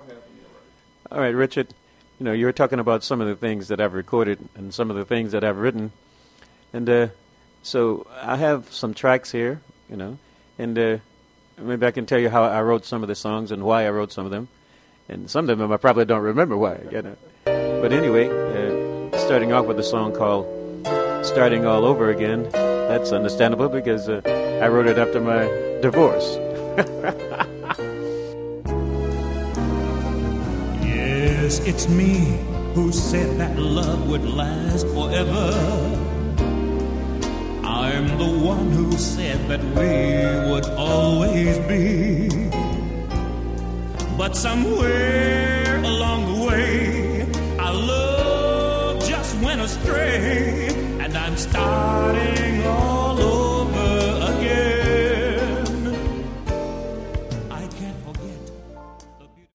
All right, Richard, you were talking about some of the things that I've recorded and some of the things that I've written. And so I have some tracks here, and maybe I can tell you how I wrote some of the songs and why I wrote some of them. And some of them I probably don't remember why, But anyway, starting off with a song called Starting All Over Again. That's understandable because I wrote it after my divorce. Yes, it's me who said that love would last forever. I'm the one who said that we would always be. But somewhere along the way, our love just went astray, and I'm starting